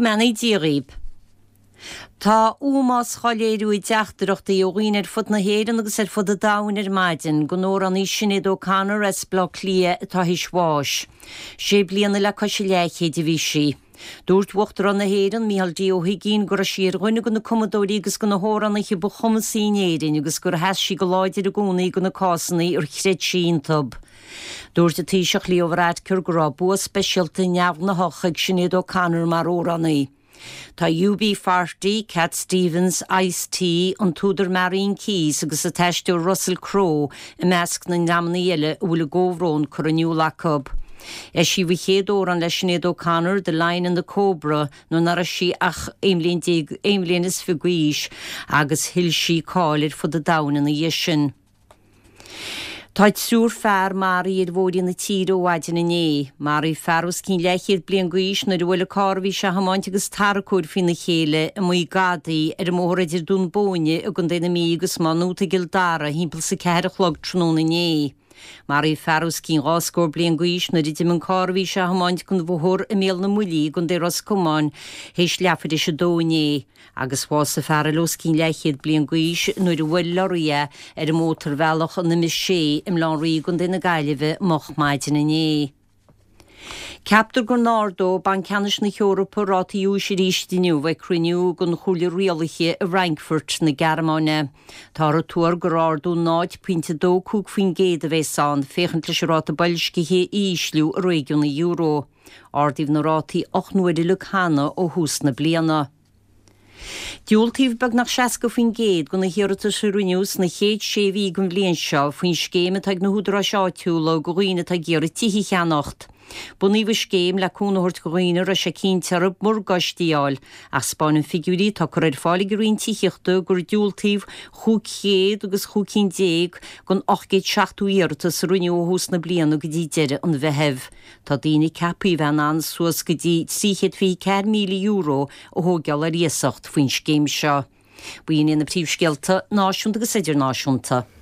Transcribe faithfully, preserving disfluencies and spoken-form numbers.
Gomena díríb. Tá úmás choléirú i deachtarachta í óghín ar fud na héireann agus ar fud a dain ar maidin go nóir an Sinead O'Connor as blog lia atá hisháis. Sé bliana le cosisi leichéad a bhí si. Dúirt uachtar an na héireann Mícheál Dí Ó Higgín gur a siar ghuine go na Commodóí agus go na hóranna chi bu chumasí éireann agus gur heas si go láidir a gúnaí go na cásannaí ar chréid sin tub. Dúirt a tíiseach líomhráid cur go rá bua speisialta neamh na hochaig Sinead O'Connor mar órannaí. Tá U B forty, Cat Stevens, Ice-T, an túdar Marine Keys agus a teistú Russell Crowe i measc na neamna eile bhfuil a góhrón chur a nniu lacab. É si bhí chéad ór an leis Sinead O'Connor de Lion and the Cobra nó nar a si ach éimlíon is figuís agus hill si cáilir fud a dain na dhéisin. Táid súr fear Mari ar bhódí na tír ó waidin na né. Mari fearús cín leichir blian guís na bhfuil a cárbhí se hamáint agus taracúr fin na chéile a mú gadaí ar móraidir dún bóine a gun déna mí agus manúta gildara hímpel sa ceir a chlog trúna na né. Mari fearús cín ráscór blian guís na riddim an cárbhí se hamáint gun bhthór i méal na mulí gun dé ras cumáin héis leafad is a dóné. Agus bhás a fearlós cín leichiad blian guís nuair a bhfuil loria ar a mótar bhealach an na mis sé im lán rí gun déna gaiileh moch maidin na né. Ceaptar gur nárdó ban ceannis na Eorpa rátaíú sé rístiniu bheith cruniú gon chuúla rialacha a Frankfurt na Germáine. Tá a túar gur ardú náid puinte dó cúg faoin géad a bheith san féchant leis ráta bailscithe ísliú a réigiún na Euro. Ardíh na rátaí och nuair le chana ó hús na bliana. Dúiltíh bag nach seaca faoin géad go na hiarata siúnius na chéad séhí gon bblion seo faoin scéime teag na húdra seáitiúla go ghuiine tá ggéar tihí cheannacht. Buníomh scéim le cúnairt go ghuiine a sé cín tearb mór gaistíáil ach spáin an figurí tá chu ir fála go rion tíochta gur dúiltíh chuig chéad agus chuig cín déag gon ochgéad seachtú hiarata sa runne ó hús na bliana go dtí deire an bheitheh. Tá daoine cepaí bhean an suas go dtí tríchéad faoi ceir míle euro ó thógeall a riasacht faoin scéim seo. Buíon ina príomhscealta náisiúnta agus idir náisiúnta.